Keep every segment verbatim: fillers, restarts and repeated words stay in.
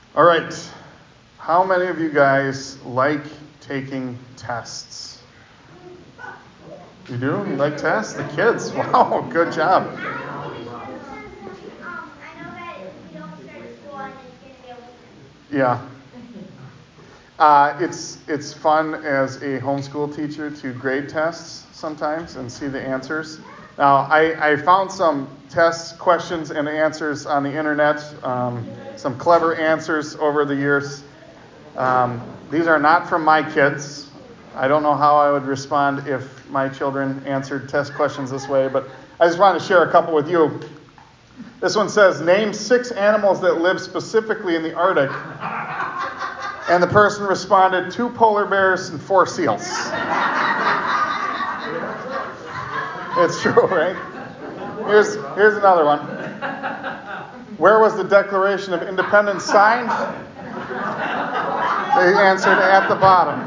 All right. How many of you guys like taking tests? You do? You like tests? The kids? Wow, good job. Yeah. Uh, it's it's fun as a homeschool teacher to grade tests sometimes and see the answers. Now, I, I found some tests, questions, and answers on the internet, um, some clever answers over the years. Um, these are not from my kids. I don't know how I would respond if my children answered test questions this way, but I just want to share a couple with you. This one says, name six animals that live specifically in the Arctic. And the person responded, two polar bears and four seals. It's true, right? Here's, here's another one. Where was the Declaration of Independence signed? They answered at the bottom.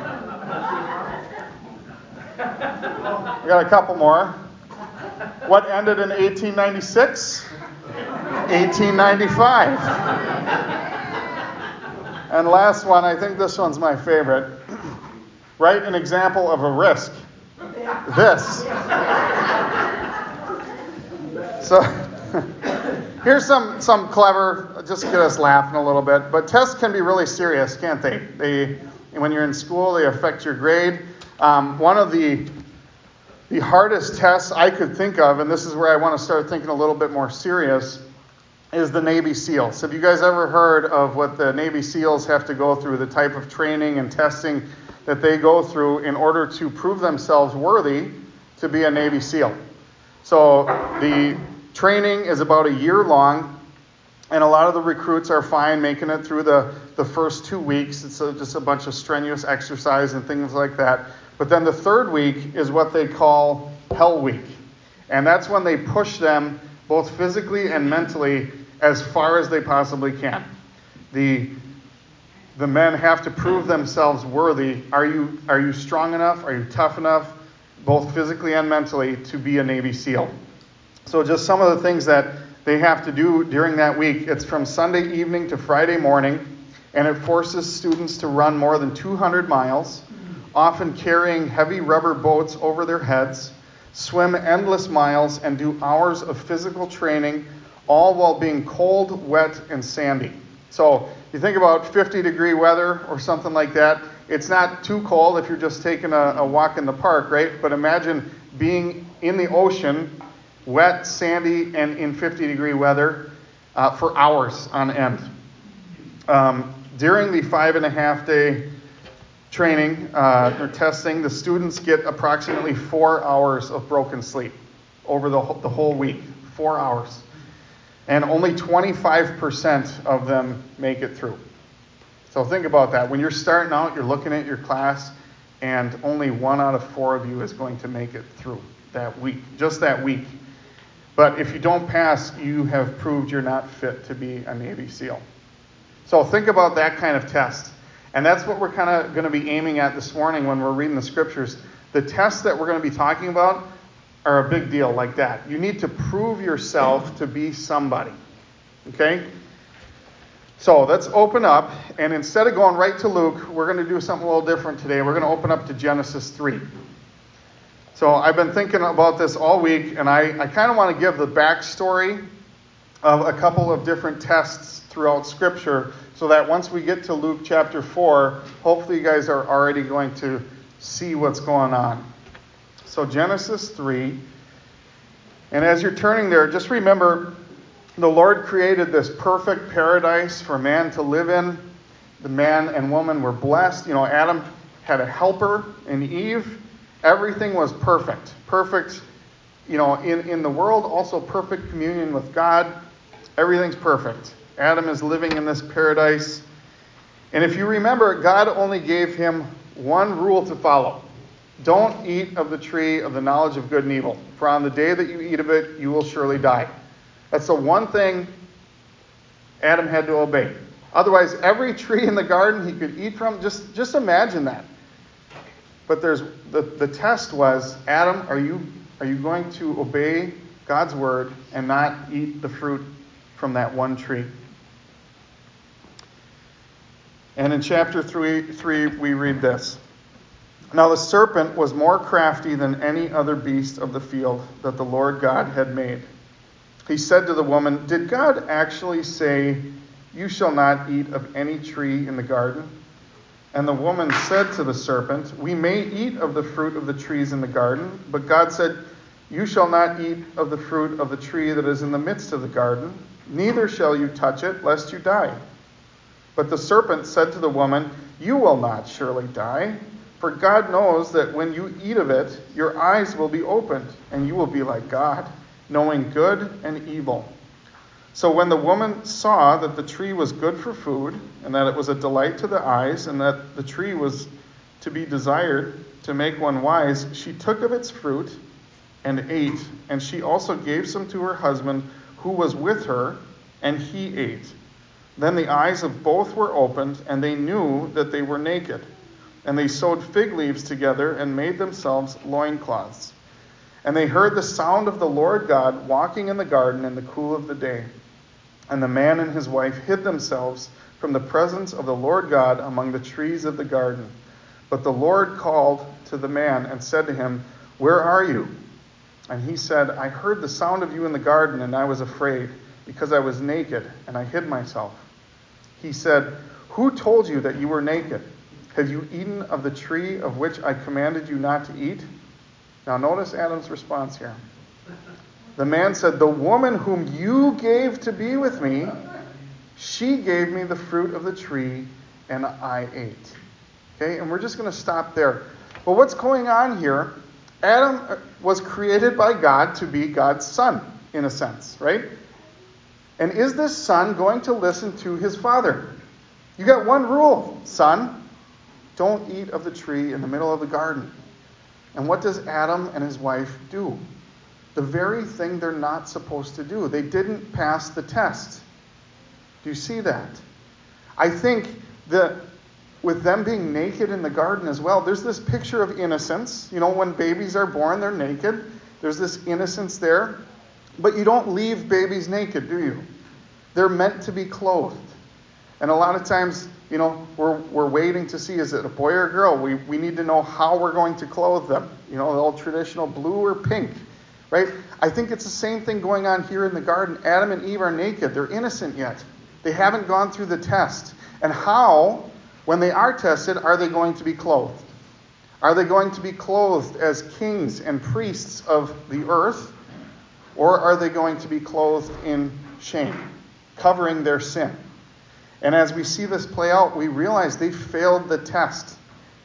We got a couple more. What ended in eighteen ninety-six? eighteen ninety-five. And last one, I think this one's my favorite. Write an example of a risk. This. So here's some, some clever, just to get us laughing a little bit. But tests can be really serious, can't they? They, when you're in school, they affect your grade. Um, one of the the hardest tests I could think of, and this is where I want to start thinking a little bit more serious, is the Navy SEALs. Have you guys ever heard of what the Navy SEALs have to go through, the type of training and testing that they go through in order to prove themselves worthy to be a Navy SEAL? So the training is about a year long, and a lot of the recruits are fine making it through the, the first two weeks. It's a, just a bunch of strenuous exercise and things like that. But then the third week is what they call Hell Week. And that's when they push them both physically and mentally as far as they possibly can. The the men have to prove themselves worthy. Are you are you strong enough? Are you tough enough, both physically and mentally, to be a Navy SEAL? So just some of the things that they have to do during that week. It's from Sunday evening to Friday morning, and it forces students to run more than two hundred miles, often carrying heavy rubber boats over their heads, swim endless miles, and do hours of physical training, all while being cold, wet, and sandy. So you think about fifty degree weather or something like that. It's not too cold if you're just taking a, a walk in the park, right? But imagine being in the ocean, wet, sandy, and in fifty degree weather uh, for hours on end. Um, during the five and a half day training uh, or testing, the students get approximately four hours of broken sleep over the, the whole week. Four hours. And only twenty-five percent of them make it through. So think about that. When you're starting out, you're looking at your class, and only one out of four of you is going to make it through that week, just that week. But if you don't pass, you have proved you're not fit to be a Navy SEAL. So think about that kind of test. And that's what we're kind of going to be aiming at this morning when we're reading the scriptures. The tests that we're going to be talking about are a big deal like that. You need to prove yourself to be somebody. Okay? So let's open up. And instead of going right to Luke, we're going to do something a little different today. We're going to open up to Genesis three. So I've been thinking about this all week, and I, I kind of want to give the backstory of a couple of different tests throughout Scripture, so that once we get to Luke chapter four, hopefully you guys are already going to see what's going on. So Genesis three, and as you're turning there, just remember the Lord created this perfect paradise for man to live in. The man and woman were blessed. You know, Adam had a helper in Eve. Everything was perfect. Perfect, you know, in, in the world, also perfect communion with God. Everything's perfect. Adam is living in this paradise. And if you remember, God only gave him one rule to follow. Don't eat of the tree of the knowledge of good and evil, for on the day that you eat of it, you will surely die. That's the one thing Adam had to obey. Otherwise, every tree in the garden he could eat from, just, just imagine that. But there's the, the test was, Adam, are you are you going to obey God's word and not eat the fruit from that one tree? And in chapter three, three, we read this. Now the serpent was more crafty than any other beast of the field that the Lord God had made. He said to the woman, "Did God actually say, 'You shall not eat of any tree in the garden'?" And the woman said to the serpent, "We may eat of the fruit of the trees in the garden, but God said, 'You shall not eat of the fruit of the tree that is in the midst of the garden, neither shall you touch it, lest you die.' But the serpent said to the woman, 'You will not surely die, for God knows that when you eat of it, your eyes will be opened, and you will be like God, knowing good and evil.' So when the woman saw that the tree was good for food, and that it was a delight to the eyes, and that the tree was to be desired to make one wise, she took of its fruit and ate, and she also gave some to her husband who was with her, and he ate. Then the eyes of both were opened, and they knew that they were naked. And they sewed fig leaves together and made themselves loincloths. And they heard the sound of the Lord God walking in the garden in the cool of the day. And the man and his wife hid themselves from the presence of the Lord God among the trees of the garden. But the Lord called to the man and said to him, 'Where are you?' And he said, 'I heard the sound of you in the garden, and I was afraid, because I was naked, and I hid myself.' He said, 'Who told you that you were naked? Have you eaten of the tree of which I commanded you not to eat?' Now notice Adam's response here. The man said, 'The woman whom you gave to be with me, she gave me the fruit of the tree, and I ate.'" Okay, and we're just going to stop there. But what's going on here? Adam was created by God to be God's son, in a sense, right? And is this son going to listen to his father? You got one rule, son. Don't eat of the tree in the middle of the garden. And what does Adam and his wife do? The very thing they're not supposed to do. They didn't pass the test. Do you see that? I think that with them being naked in the garden as well, there's this picture of innocence. You know, when babies are born, they're naked. There's this innocence there. But you don't leave babies naked, do you? They're meant to be clothed. And a lot of times, you know, we're we're waiting to see, is it a boy or a girl? We we need to know how we're going to clothe them. You know, the old traditional blue or pink. Right? I think it's the same thing going on here in the garden. Adam and Eve are naked. They're innocent yet. They haven't gone through the test. And how, when they are tested, are they going to be clothed? Are they going to be clothed as kings and priests of the earth? Or are they going to be clothed in shame, covering their sin? And as we see this play out, we realize they failed the test.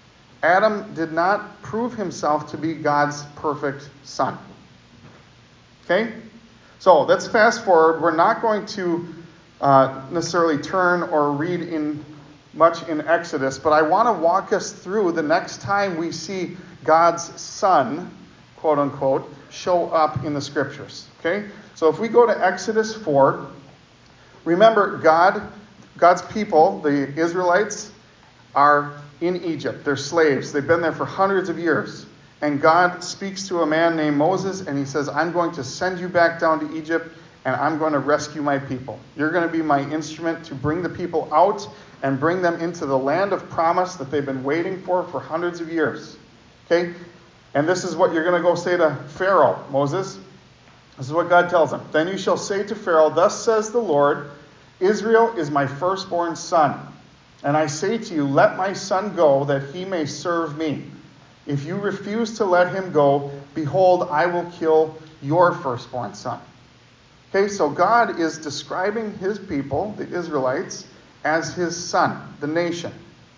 Adam did not prove himself to be God's perfect son. Okay? So let's fast forward. We're not going to uh, necessarily turn or read in much in Exodus, but I want to walk us through the next time we see God's son, quote unquote, show up in the scriptures. Okay? So if we go to Exodus four, remember God, God's people, the Israelites, are in Egypt. They're slaves. They've been there for hundreds of years. And God speaks to a man named Moses, and he says, "I'm going to send you back down to Egypt, and I'm going to rescue my people. You're going to be my instrument to bring the people out and bring them into the land of promise that they've been waiting for for hundreds of years." Okay? And this is what you're going to go say to Pharaoh, Moses. This is what God tells him. "Then you shall say to Pharaoh, 'Thus says the Lord, Israel is my firstborn son. And I say to you, let my son go, that he may serve me. If you refuse to let him go, behold, I will kill your firstborn son.'" Okay, so God is describing his people, the Israelites, as his son, the nation.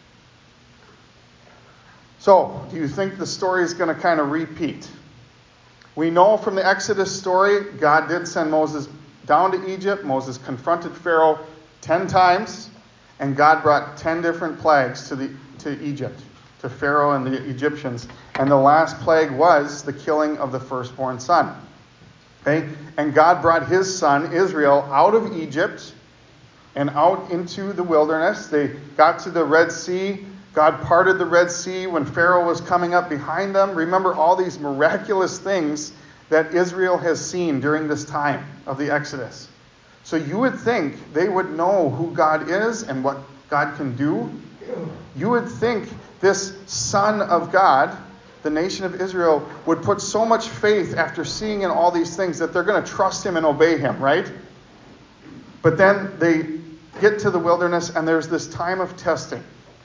So, do you think the story is going to kind of repeat? We know from the Exodus story, God did send Moses down to Egypt. Moses confronted Pharaoh ten times, and God brought ten different plagues to the to Egypt, to Pharaoh and the Egyptians. And the last plague was the killing of the firstborn son. Okay? And God brought his son, Israel, out of Egypt and out into the wilderness. They got to the Red Sea. God parted the Red Sea when Pharaoh was coming up behind them. Remember all these miraculous things that Israel has seen during this time of the Exodus. So you would think they would know who God is and what God can do, you would think this Son of God, the nation of Israel, would put so much faith after seeing in all these things that they're going to trust him and obey him, right? But then they get to the wilderness and there's this time of testing.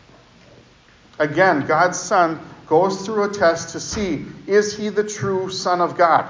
Again, God's Son goes through a test to see, is he the true Son of God?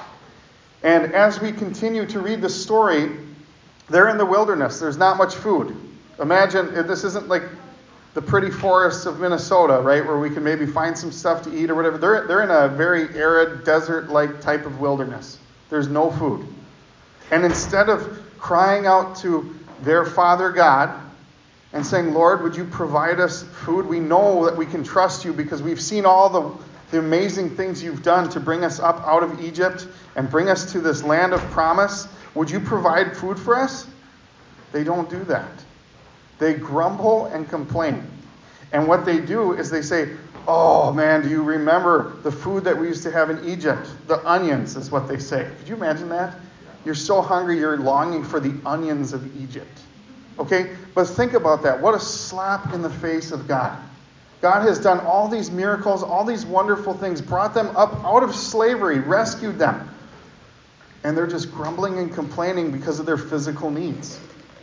And as we continue to read the story, they're in the wilderness. There's not much food. Imagine, this isn't like the pretty forests of Minnesota, right, where we can maybe find some stuff to eat or whatever. They're, they're in a very arid, desert-like type of wilderness. There's no food. And instead of crying out to their Father God and saying, Lord, would you provide us food? We know that we can trust you because we've seen all the, the amazing things you've done to bring us up out of Egypt and bring us to this land of promise. Would you provide food for us? They don't do that. They grumble and complain. And what they do is they say, oh man, do you remember the food that we used to have in Egypt? The onions is what they say. Could you imagine that? You're so hungry, you're longing for the onions of Egypt. Okay? But think about that. What a slap in the face of God. God has done all these miracles, all these wonderful things, brought them up out of slavery, rescued them. And they're just grumbling and complaining because of their physical needs.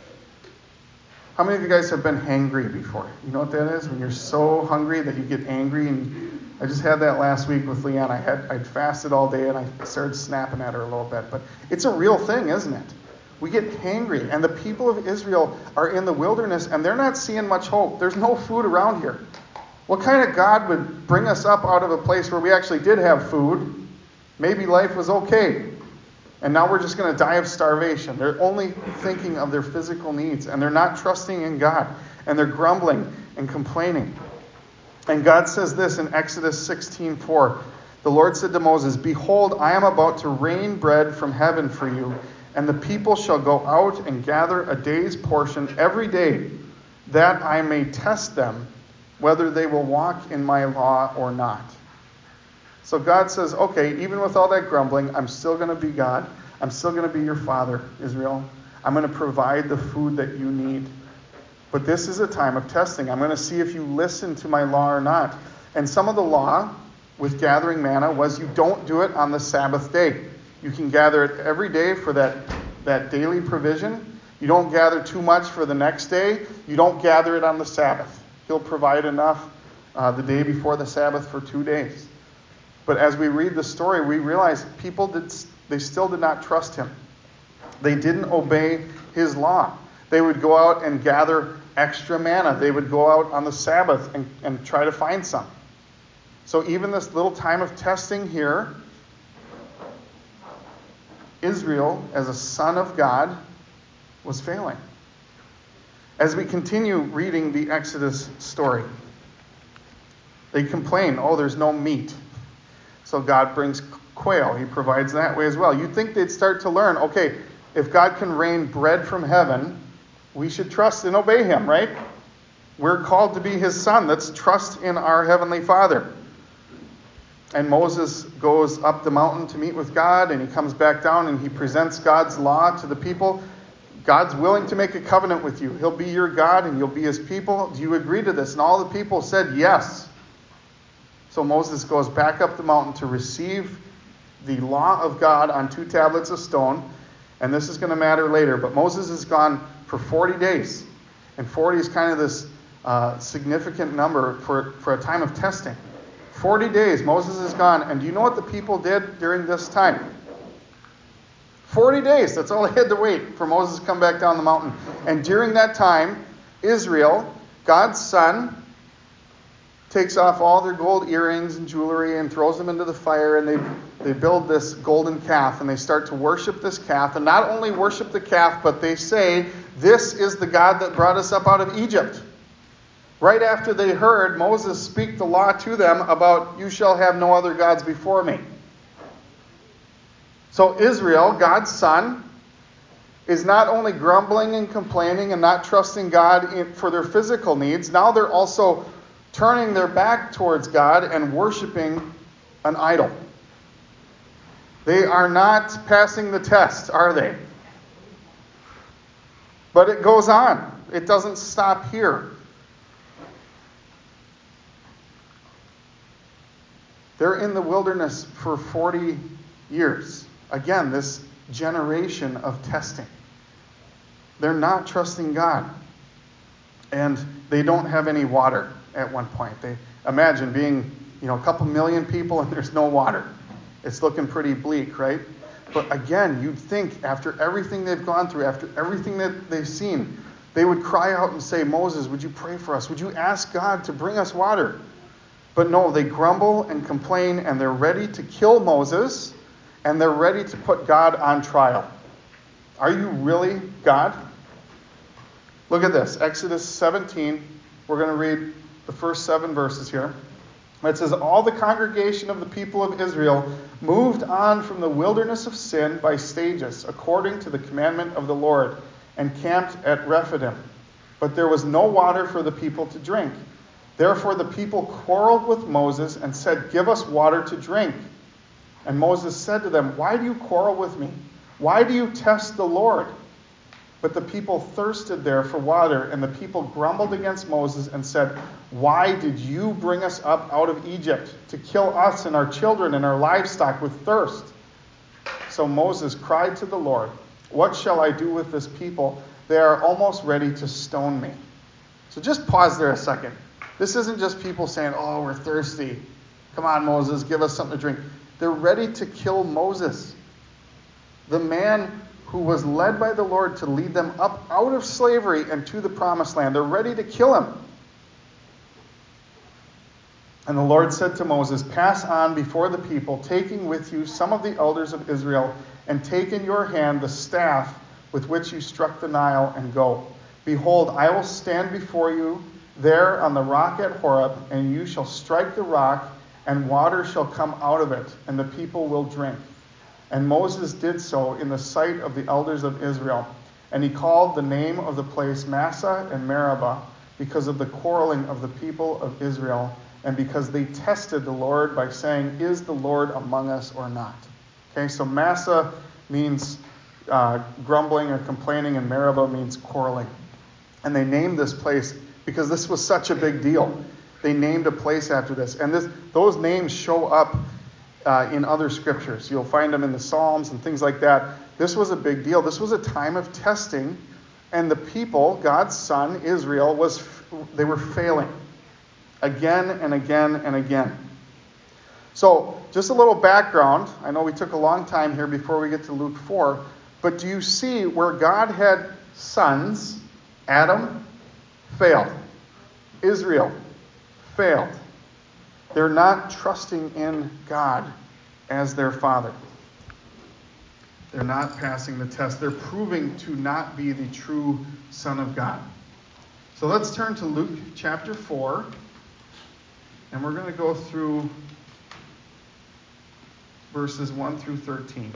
How many of you guys have been hangry before? You know what that is? When you're so hungry that you get angry. And I just had that last week with Leanne. I had I'd fasted all day and I started snapping at her a little bit. But it's a real thing, isn't it? We get hangry. And the people of Israel are in the wilderness and they're not seeing much hope. There's no food around here. What kind of God would bring us up out of a place where we actually did have food? Maybe life was okay. And now we're just going to die of starvation. They're only thinking of their physical needs. And they're not trusting in God. And they're grumbling and complaining. And God says this in Exodus sixteen four. The Lord said to Moses, behold, I am about to rain bread from heaven for you. And the people shall go out and gather a day's portion every day, that I may test them, whether they will walk in my law or not. So God says, okay, even with all that grumbling, I'm still going to be God. I'm still going to be your father, Israel. I'm going to provide the food that you need. But this is a time of testing. I'm going to see if you listen to my law or not. And some of the law with gathering manna was you don't do it on the Sabbath day. You can gather it every day for that, that daily provision. You don't gather too much for the next day. You don't gather it on the Sabbath. He'll provide enough uh, the day before the Sabbath for two days. But as we read the story, we realize people did they still did not trust him. They didn't obey his law. They would go out and gather extra manna. They would go out on the Sabbath and, and try to find some. So even this little time of testing here, Israel, as a son of God, was failing. As we continue reading the Exodus story, they complain, oh, there's no meat. So God brings quail. He provides that way as well. You'd think they'd start to learn, okay, if God can rain bread from heaven, we should trust and obey him, right? We're called to be his son. Let's trust in our heavenly Father. And Moses goes up the mountain to meet with God, and he comes back down and he presents God's law to the people. God's willing to make a covenant with you. He'll be your God and you'll be his people. Do you agree to this? And all the people said yes. So Moses goes back up the mountain to receive the law of God on two tablets of stone. And this is going to matter later. But Moses is gone for forty days. And forty is kind of this uh, significant number for, for a time of testing. forty days, Moses is gone. And do you know what the people did during this time? forty days. That's all they had to wait for Moses to come back down the mountain. And during that time, Israel, God's son, takes off all their gold earrings and jewelry and throws them into the fire, and they they build this golden calf, and they start to worship this calf. And not only worship the calf, but they say, this is the God that brought us up out of Egypt. Right after they heard Moses speak the law to them about, you shall have no other gods before me. So Israel, God's son, is not only grumbling and complaining and not trusting God in, for their physical needs, now they're also turning their back towards God and worshiping an idol. They are not passing the test, are they? But it goes on. It doesn't stop here. They're in the wilderness for forty years. Again, this generation of testing. They're not trusting God. And they don't have any water at one point. They imagine being, you know, a couple million people and there's no water. It's looking pretty bleak, right? But again, you'd think after everything they've gone through, after everything that they've seen, they would cry out and say, Moses, would you pray for us? Would you ask God to bring us water? But no, they grumble and complain, and they're ready to kill Moses, and they're ready to put God on trial. Are you really God? Look at this, Exodus seventeen. We're going to read the first seven verses here. It says, all the congregation of the people of Israel moved on from the wilderness of sin by stages, according to the commandment of the Lord, and camped at Rephidim. But there was no water for the people to drink. Therefore the people quarreled with Moses and said, give us water to drink. And Moses said to them, why do you quarrel with me? Why do you test the Lord? But the people thirsted there for water, and the people grumbled against Moses and said, why did you bring us up out of Egypt to kill us and our children and our livestock with thirst? So Moses cried to the Lord, what shall I do with this people? They are almost ready to stone me. So just pause there a second. This isn't just people saying, oh, we're thirsty. Come on, Moses, give us something to drink. They're ready to kill Moses, the man who was led by the Lord to lead them up out of slavery and to the promised land. They're ready to kill him. And the Lord said to Moses, pass on before the people, taking with you some of the elders of Israel, and take in your hand the staff with which you struck the Nile, and go. Behold, I will stand before you there on the rock at Horeb, and you shall strike the rock, and water shall come out of it, and the people will drink. And Moses did so in the sight of the elders of Israel. And he called the name of the place Massah and Meribah, because of the quarreling of the people of Israel, and because they tested the Lord by saying, is the Lord among us or not? Okay, so Massah means uh, grumbling or complaining, and Meribah means quarreling. And they named this place because this was such a big deal. They named a place after this. And this, those names show up uh, in other scriptures. You'll find them in the Psalms and things like that. This was a big deal. This was a time of testing. And the people, God's son, Israel, was they were failing again and again and again. So, just a little background. I know we took a long time here before we get to Luke four. But do you see where God had sons? Adam failed. Israel failed. They're not trusting in God as their father. They're not passing the test. They're proving to not be the true Son of God. So let's turn to Luke chapter four. And we're going to go through verses one through thirteen.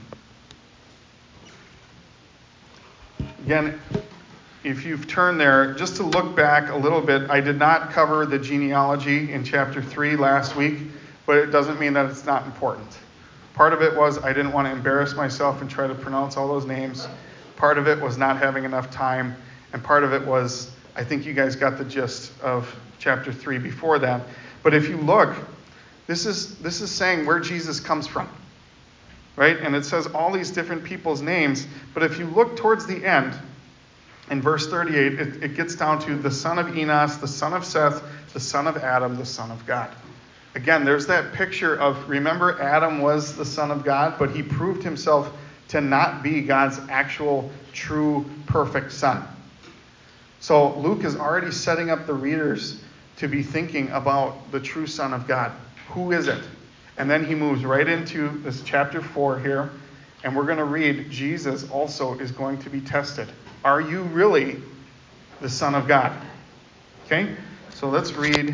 Again, if you've turned there, just to look back a little bit, I did not cover the genealogy in chapter three last week, but it doesn't mean that it's not important. Part of it was I didn't want to embarrass myself and try to pronounce all those names. Part of it was not having enough time, and part of it was I think you guys got the gist of chapter three before that. But if you look, this is this is saying where Jesus comes from, right? And it says all these different people's names, but if you look towards the end, in verse thirty-eight, it, it gets down to the son of Enos, the son of Seth, the son of Adam, the son of God. Again, there's that picture of, remember, Adam was the son of God, but he proved himself to not be God's actual, true, perfect son. So Luke is already setting up the readers to be thinking about the true Son of God. Who is it? And then he moves right into this chapter four here, and we're going to read Jesus also is going to be tested. Are you really the Son of God? Okay, so let's read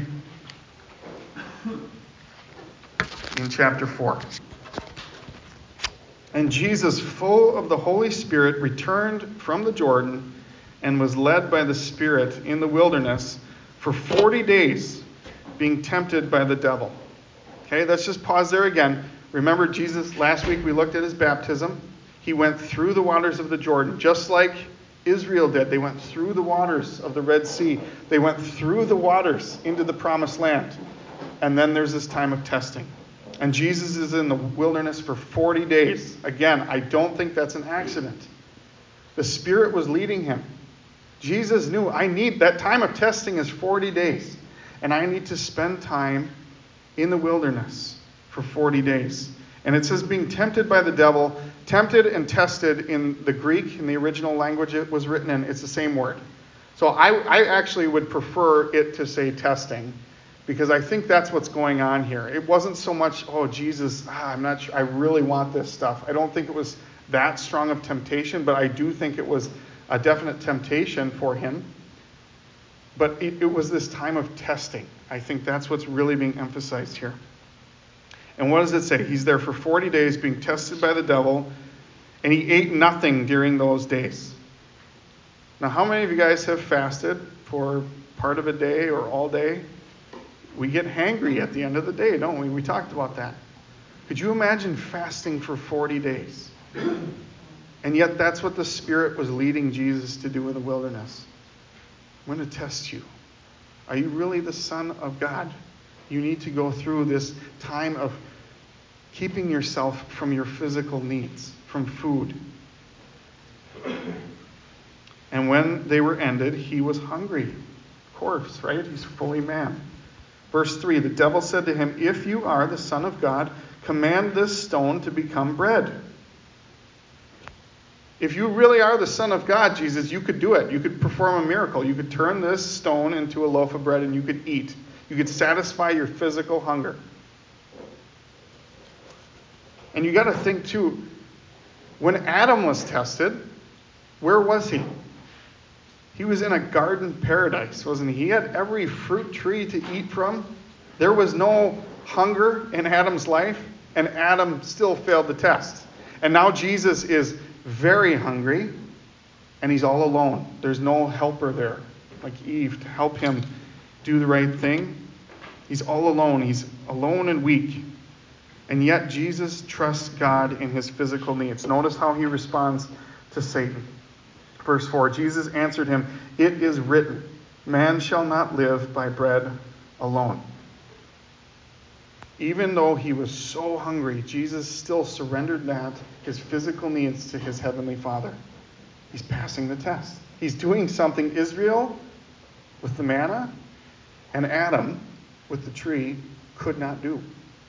in chapter four. And Jesus, full of the Holy Spirit, returned from the Jordan and was led by the Spirit in the wilderness for forty days, being tempted by the devil. Okay, let's just pause there again. Remember Jesus, last week we looked at his baptism. He went through the waters of the Jordan, just like Israel did. They went through the waters of the Red Sea. They went through the waters into the promised land. And then there's this time of testing. And Jesus is in the wilderness for forty days. Again, I don't think that's an accident. The Spirit was leading him. Jesus knew, I need, that time of testing is forty days. And I need to spend time in the wilderness for forty days. And it says being tempted by the devil. Tempted and tested in the Greek, in the original language it was written in, it's the same word. So I, I actually would prefer it to say testing, because I think that's what's going on here. It wasn't so much, oh, Jesus, ah, I'm not sure, I really want this stuff. I don't think it was that strong of temptation, but I do think it was a definite temptation for him. But it, it was this time of testing. I think that's what's really being emphasized here. And what does it say? He's there for forty days being tested by the devil, and he ate nothing during those days. Now, how many of you guys have fasted for part of a day or all day? We get hangry at the end of the day, don't we? We talked about that. Could you imagine fasting for forty days? And yet that's what the Spirit was leading Jesus to do in the wilderness. I'm going to test you. Are you really the Son of God? You need to go through this time of keeping yourself from your physical needs, from food. And when they were ended, he was hungry. Of course, right? He's fully man. Verse three, the devil said to him, if you are the Son of God, command this stone to become bread. If you really are the Son of God, Jesus, you could do it. You could perform a miracle. You could turn this stone into a loaf of bread and you could eat. You could satisfy your physical hunger. And you got to think too, when Adam was tested, where was he? He was in a garden paradise, wasn't he? He had every fruit tree to eat from. There was no hunger in Adam's life, and Adam still failed the test. And now Jesus is very hungry, and he's all alone. There's no helper there, like Eve, to help him do the right thing. He's all alone. He's alone and weak. And yet Jesus trusts God in his physical needs. Notice how he responds to Satan. Verse four, Jesus answered him, it is written, man shall not live by bread alone. Even though he was so hungry, Jesus still surrendered that, his physical needs, to his heavenly Father. He's passing the test. He's doing something Israel, with the manna, and Adam, with the tree, could not do.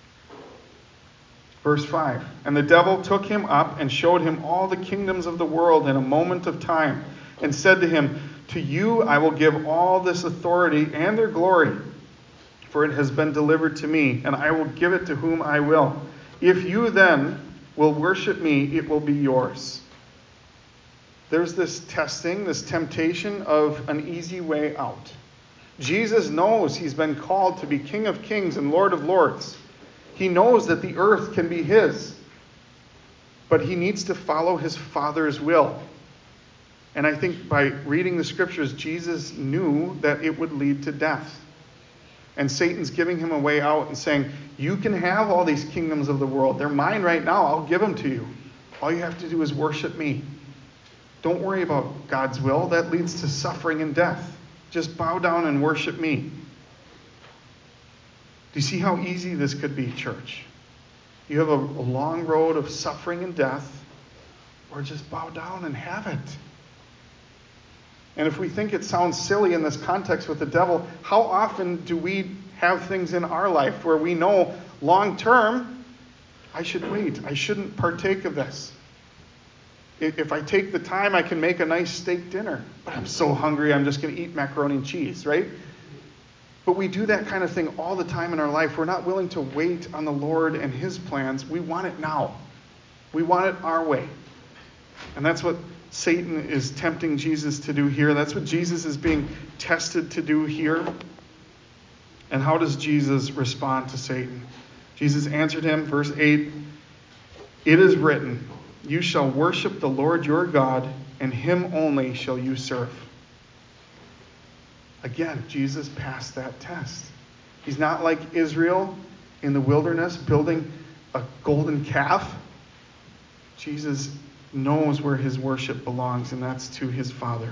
Verse five, and the devil took him up and showed him all the kingdoms of the world in a moment of time, and said to him, to you I will give all this authority and their glory, for it has been delivered to me, and I will give it to whom I will. If you then will worship me, it will be yours. There's this testing, this temptation of an easy way out. Jesus knows he's been called to be King of Kings and Lord of Lords. He knows that the earth can be his. But he needs to follow his Father's will. And I think by reading the scriptures, Jesus knew that it would lead to death. And Satan's giving him a way out and saying, you can have all these kingdoms of the world. They're mine right now. I'll give them to you. All you have to do is worship me. Don't worry about God's will. That leads to suffering and death. Just bow down and worship me. Do you see how easy this could be, church? You have a, a long road of suffering and death, or just bow down and have it. And if we think it sounds silly in this context with the devil, how often do we have things in our life where we know long term, I should wait. I shouldn't partake of this. If I take the time, I can make a nice steak dinner. But I'm so hungry, I'm just going to eat macaroni and cheese, right? But we do that kind of thing all the time in our life. We're not willing to wait on the Lord and his plans. We want it now. We want it our way. And that's what Satan is tempting Jesus to do here. That's what Jesus is being tested to do here. And how does Jesus respond to Satan? Jesus answered him, verse eight, it is written, you shall worship the Lord your God, and him only shall you serve. Again, Jesus passed that test. He's not like Israel in the wilderness building a golden calf. Jesus knows where his worship belongs, and that's to his Father.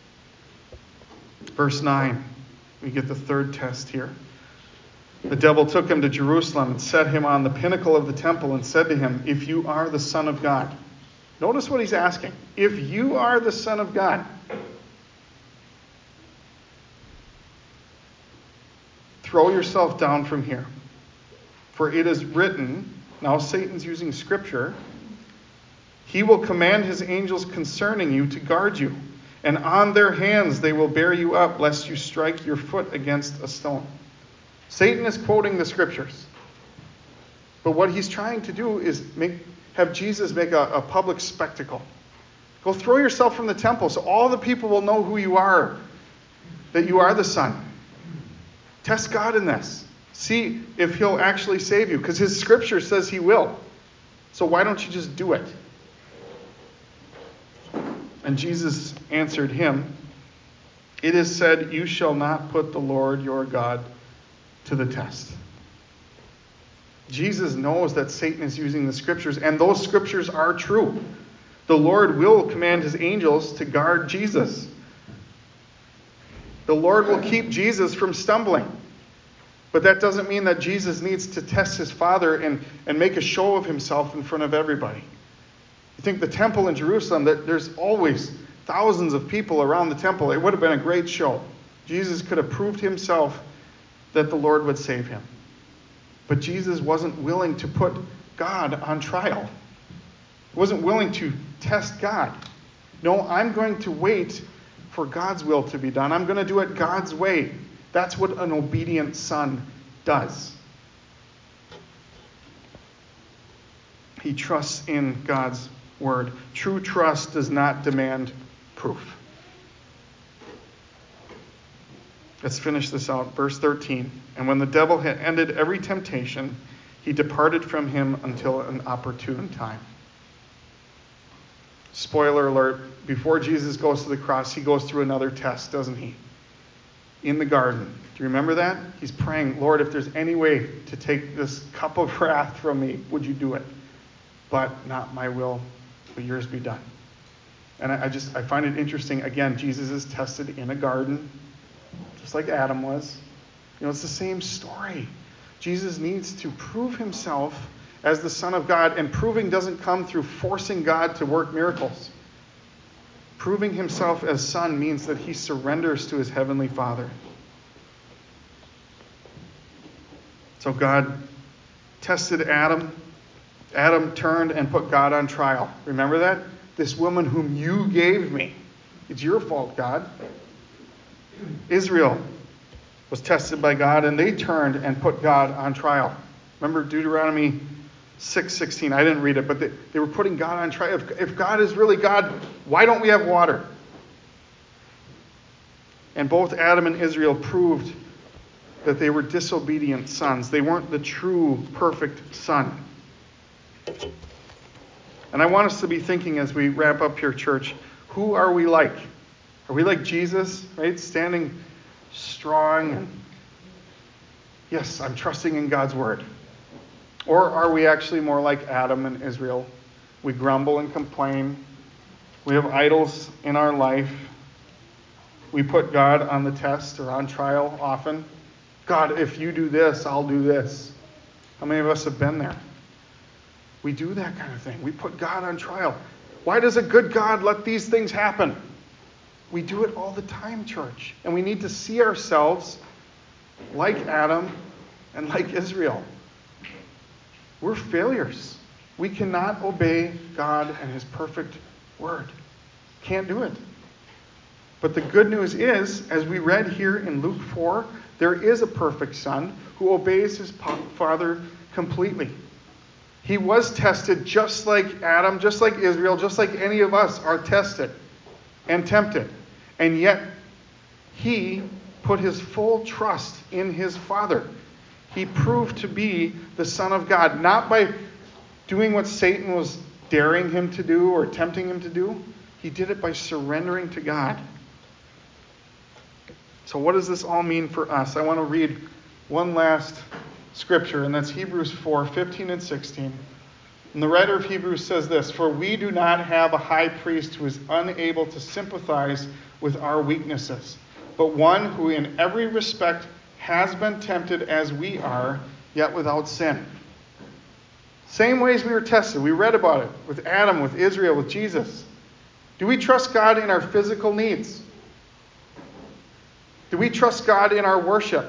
Verse nine, we get the third test here. The devil took him to Jerusalem and set him on the pinnacle of the temple and said to him, "If you are the Son of God." Notice what he's asking. If you are the Son of God, throw yourself down from here. For it is written, now Satan's using Scripture, he will command his angels concerning you to guard you, and on their hands they will bear you up, lest you strike your foot against a stone. Satan is quoting the Scriptures. But what he's trying to do is make have Jesus make a, a public spectacle. Go throw yourself from the temple so all the people will know who you are, that you are the Son. Test God in this. See if he'll actually save you, because his Scripture says he will. So why don't you just do it? And Jesus answered him, "It is said, you shall not put the Lord your God to the test." Jesus knows that Satan is using the Scriptures, and those Scriptures are true. The Lord will command his angels to guard Jesus. The Lord will keep Jesus from stumbling. But that doesn't mean that Jesus needs to test his Father and, and make a show of himself in front of everybody. You think the temple in Jerusalem, that there's always thousands of people around the temple. It would have been a great show. Jesus could have proved himself that the Lord would save him. But Jesus wasn't willing to put God on trial. He wasn't willing to test God. No, I'm going to wait for God's will to be done. I'm going to do it God's way. That's what an obedient son does. He trusts in God's word. True trust does not demand proof. Let's finish this out. Verse thirteen. And when the devil had ended every temptation, he departed from him until an opportune time. Spoiler alert, before Jesus goes to the cross, he goes through another test, doesn't he? In the garden. Do you remember that? He's praying, Lord, if there's any way to take this cup of wrath from me, would you do it? But not my will, but yours be done. And I, I just, I find it interesting. Again, Jesus is tested in a garden, just like Adam was. You know, it's the same story. Jesus needs to prove himself as the Son of God, and proving doesn't come through forcing God to work miracles. Proving himself as Son means that he surrenders to his heavenly Father. So God tested Adam. Adam turned and put God on trial. Remember that? This woman whom you gave me. It's your fault, God. Israel was tested by God, and they turned and put God on trial. Remember Deuteronomy six sixteen. I didn't read it, but they, they were putting God on trial. If, if God is really God, why don't we have water? And both Adam and Israel proved that they were disobedient sons. They weren't the true, perfect son. And I want us to be thinking as we wrap up here, church, who are we like? Are we like Jesus, right? Standing strong and, yes, I'm trusting in God's word. Or are we actually more like Adam and Israel? We grumble and complain. We have idols in our life. We put God on the test or on trial often. God, if you do this, I'll do this. How many of us have been there? We do that kind of thing. We put God on trial. Why does a good God let these things happen? We do it all the time, church. And we need to see ourselves like Adam and like Israel. We're failures. We cannot obey God and his perfect word. Can't do it. But the good news is, as we read here in Luke four, there is a perfect son who obeys his father completely. He was tested just like Adam, just like Israel, just like any of us are tested and tempted. And yet, he put his full trust in his Father. He proved to be the Son of God, not by doing what Satan was daring him to do or tempting him to do. He did it by surrendering to God. So what does this all mean for us? I want to read one last scripture, and that's Hebrews four, fifteen and sixteen. And the writer of Hebrews says this, "For we do not have a high priest who is unable to sympathize with our weaknesses, but one who in every respect has been tempted as we are, yet without sin." Same ways we were tested. We read about it with Adam, with Israel, with Jesus. Do we trust God in our physical needs? Do we trust God in our worship?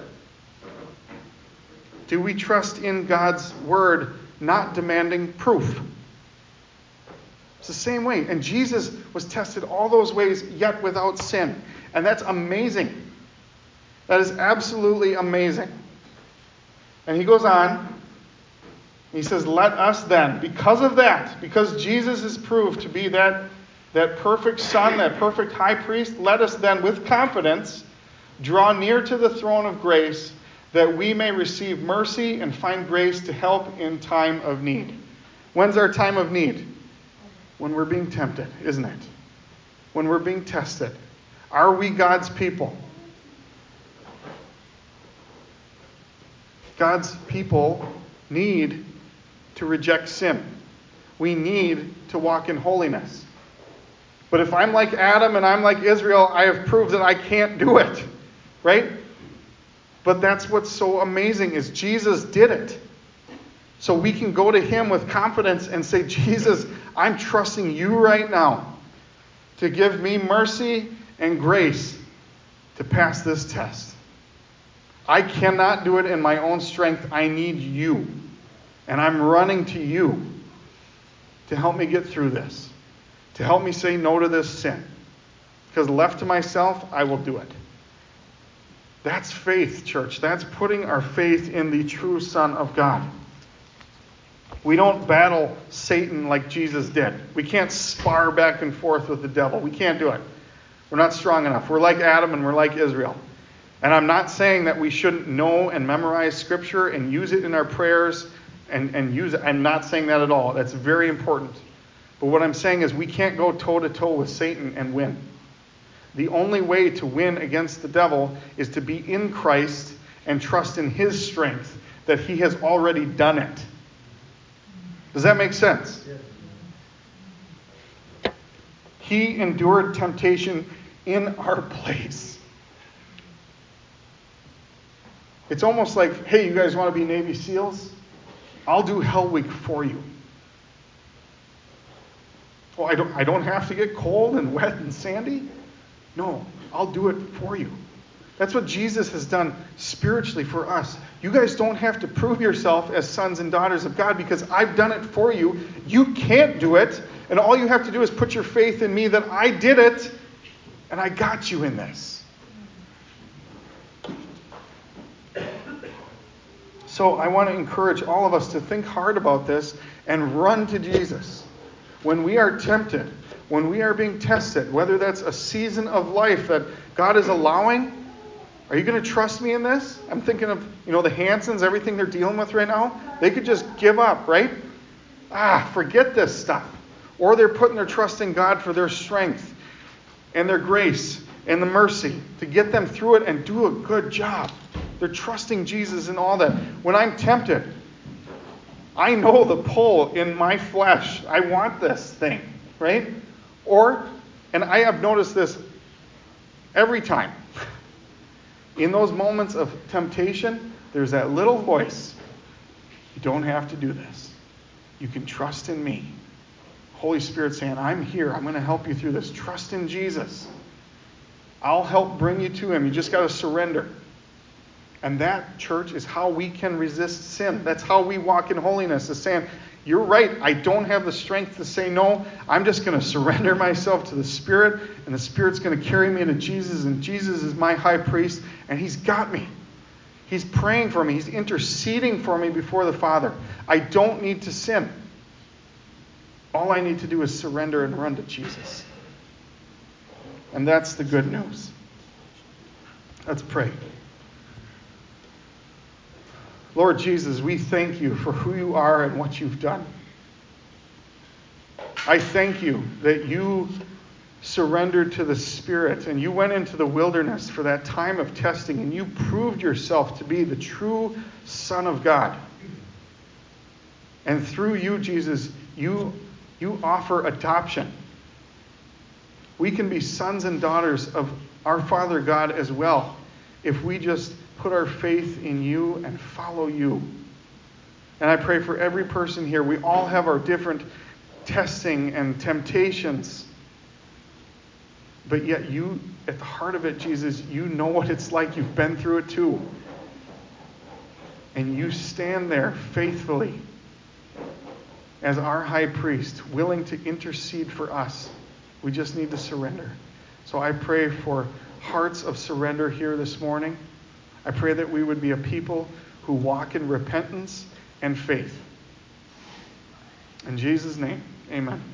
Do we trust in God's word, not demanding proof? It's the same way. And Jesus was tested all those ways, yet without sin. And that's amazing. That is absolutely amazing. And he goes on. He says, "Let us then," because of that, because Jesus is proved to be that, that perfect Son, that perfect high priest, let us then with confidence draw near to the throne of grace, that we may receive mercy and find grace to help in time of need. When's our time of need? When we're being tempted, isn't it? When we're being tested. Are we God's people? God's people need to reject sin. We need to walk in holiness. But if I'm like Adam and I'm like Israel, I have proved that I can't do it. Right? But that's what's so amazing is Jesus did it. So we can go to him with confidence and say, "Jesus, I'm trusting you right now to give me mercy and grace to pass this test. I cannot do it in my own strength. I need you. And I'm running to you to help me get through this, to help me say no to this sin. Because left to myself, I will do it." That's faith, church. That's putting our faith in the true Son of God. We don't battle Satan like Jesus did. We can't spar back and forth with the devil. We can't do it. We're not strong enough. We're like Adam and we're like Israel. And I'm not saying that we shouldn't know and memorize Scripture and use it in our prayers and, and use it. I'm not saying that at all. That's very important. But what I'm saying is we can't go toe-to-toe with Satan and win. The only way to win against the devil is to be in Christ and trust in his strength, that he has already done it. Does that make sense? He endured temptation in our place. It's almost like, "Hey, you guys want to be Navy SEALs? I'll do Hell Week for you." Well, I don't, I don't have to get cold and wet and sandy. No, I'll do it for you. That's what Jesus has done spiritually for us. You guys don't have to prove yourself as sons and daughters of God because I've done it for you. You can't do it. And all you have to do is put your faith in me that I did it and I got you in this. So I want to encourage all of us to think hard about this and run to Jesus. When we are tempted, when we are being tested, whether that's a season of life that God is allowing, are you going to trust me in this? I'm thinking of, you know, the Hansons, everything they're dealing with right now. They could just give up, right? Ah, forget this stuff. Or they're putting their trust in God for their strength and their grace and the mercy to get them through it and do a good job. They're trusting Jesus in all that. When I'm tempted, I know the pull in my flesh. I want this thing, right? Or, and I have noticed this every time. In those moments of temptation, there's that little voice. You don't have to do this. You can trust in me. Holy Spirit saying, I'm here. I'm going to help you through this. Trust in Jesus. I'll help bring you to him. You just got to surrender. And that, church, is how we can resist sin. That's how we walk in holiness, is saying, you're right, I don't have the strength to say no. I'm just going to surrender myself to the Spirit, and the Spirit's going to carry me to Jesus, and Jesus is my high priest, and he's got me. He's praying for me. He's interceding for me before the Father. I don't need to sin. All I need to do is surrender and run to Jesus. And that's the good news. Let's pray. Lord Jesus, we thank you for who you are and what you've done. I thank you that you surrendered to the Spirit and you went into the wilderness for that time of testing and you proved yourself to be the true Son of God. And through you, Jesus, you, you offer adoption. We can be sons and daughters of our Father God as well if we just put our faith in you and follow you. And I pray for every person here. We all have our different testing and temptations. But yet you, at the heart of it, Jesus, you know what it's like. You've been through it too. And you stand there faithfully as our high priest, willing to intercede for us. We just need to surrender. So I pray for hearts of surrender here this morning. I pray that we would be a people who walk in repentance and faith. In Jesus' name, amen.